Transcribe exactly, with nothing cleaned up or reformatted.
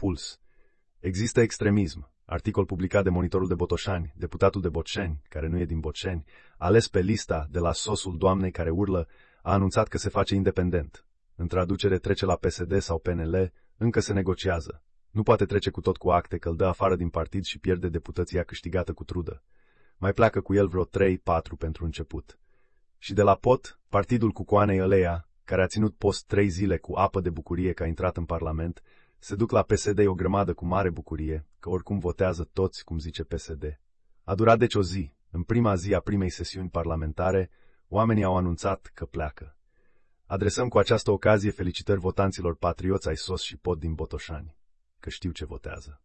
Puls. Există extremism. Articol publicat de Monitorul de Botoșani, deputatul de Boceni, care nu e din Boceni, ales pe lista de la sosul doamnei care urlă, a anunțat că se face independent. În traducere trece la P S D sau P N L, încă se negociază. Nu poate trece cu tot cu acte că îl dă afară din partid și pierde deputația câștigată cu trudă. Mai pleacă cu el vreo trei patru pentru început. Și de la Pot, partidul cucoanei ăleia, care a ținut post trei zile cu apă de bucurie că a intrat în Parlament, se duc la P S D o grămadă cu mare bucurie, că oricum votează toți, cum zice P S D. A durat deci o zi. În prima zi a primei sesiuni parlamentare, oamenii au anunțat că pleacă. Adresăm cu această ocazie felicitări votanților patrioți ai S O S și Pot din Botoșani, că știu ce votează.